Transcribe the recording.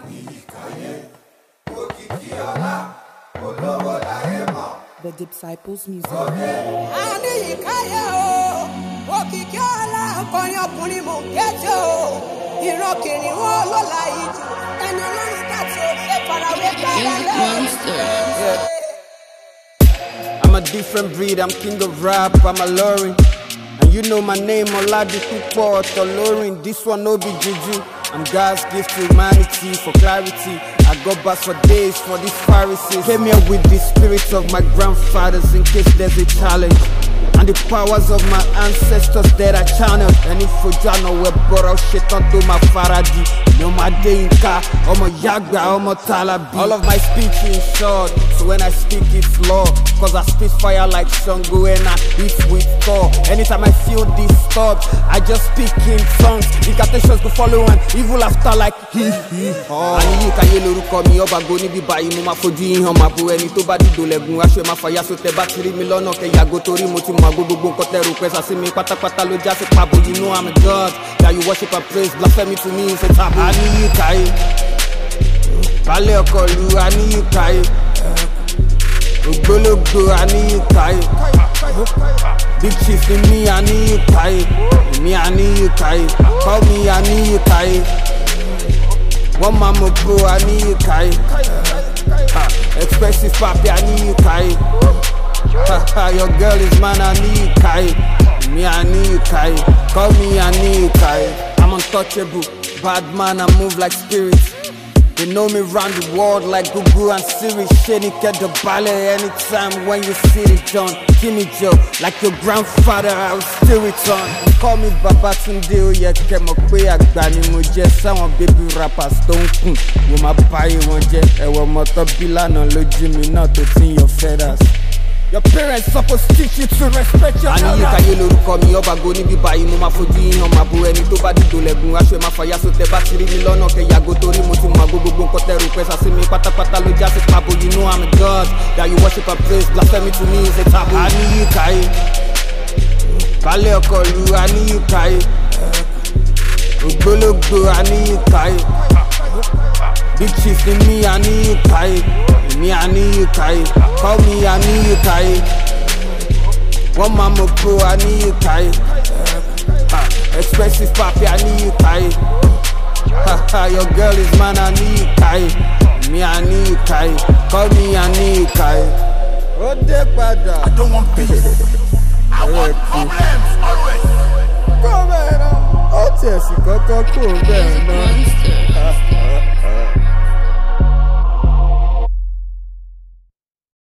The Disciples Music. I'm a different breed, I'm king of rap, I'm a Lorin. And you know my name, Oladipupo Tolorin. This one no be juju. I'm God's gift to humanity for clarity. I go back for days for these Pharisees. Came here with the spirits of my grandfathers in case there's a challenge. And the powers of my ancestors that I channeled. And if you don't know where borrow shit onto my Faraday. No my Dinka, I'm a Yagba, I'm a Talabi. All of my speech is short, so when I speak it's law. Cause I spit fire like Shango and I beat with Thor. Anytime I feel disturbed, I just speak in tongues. Incantations go follow and evil after like oh. And you can yellow call me up and go ni be by you ma fojú yín hàn ma bo ẹni tó bá dìdò lẹ́gùn aṣọ ma fàyà so tẹ bá ti rí mi lọ́nà kẹyà go torí mo ti mọ gbogbo nǹkan tẹ rò pẹ́ sàsí mi pátápátá ló já sí pabo. You know I'm a God that you worship and praise. Blasphemy to me is a taboo. I need you káyé balẹ̀ ọkọ̀ lu I need you káyé ògbólógbò I need you káyé big chief in me I need you káyé me I need you káyé call me I need you káyé one mama bro I need you káyé expensive papi I need you káyé your girl is mine I need you káyé me I need you káyé call me I need you káyé. I'm untouchable, bad man I move like spirits. They know me round the world like Google and Siri. Shady get the ballet anytime when you see it done. Give me Joe, like your grandfather, I will still return. Call me Babatunde, oh yeah, get my way agbani mo jẹ. Sáwọn baby rappers don't kun. Wo ma báyé wọn jẹ. Ẹ̀wọ̀n mọ́tò bílà náà lójú mi náà tó tin your feathers. Your parents supposed to teach you to respect your elders. Àní káyé lórúkọ mi ọba go níbí báyìí mo máa fojú yín hàn máa bo ẹni tó bá dìdò lẹ́gùn aṣọ ẹ̀ máa fàyà so tẹ bá ti rí mi lọ́nà kẹyà go torí mo ti mọ gbogbo nǹkan tẹ rò pẹ́ sàsí mi pátápátá ló já sí pabo. You know I'm a God that you worship and praise. Blasphemy to me is a taboo. I need you káyé balẹ̀ ọkọ̀ lu I need you káyé ògbólógbò I need you káyé big chief in me I need you káyé. Me I need you káyé, call me I need you káyé. One mama bro I need you káyé. Expensive papi I need you káyé. Your girl is mine I need you káyé. Me I need you káyé, call me I need you káyé. Ó dé padà. I don't want peace. I want problems always. Kó bẹ́ẹ̀ náà, ó tiẹ̀ sì kọ́kọ́ kó bẹ́ẹ̀ náà.